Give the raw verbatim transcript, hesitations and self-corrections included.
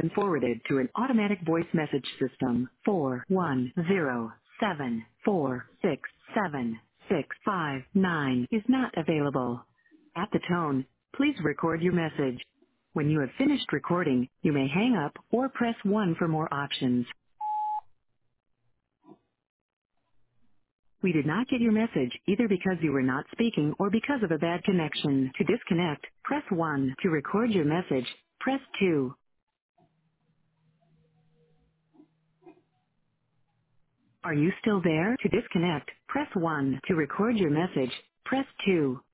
been forwarded to an automatic voice message system. four one zero seven four six seven six five nine is not available. At the tone, please record your message. When you have finished recording, you may hang up or press one for more options. We did not get your message either because you were not speaking or because of a bad connection. To disconnect, press one. To record your message, press two. Are you still there? To disconnect, press one. To record your message, press two.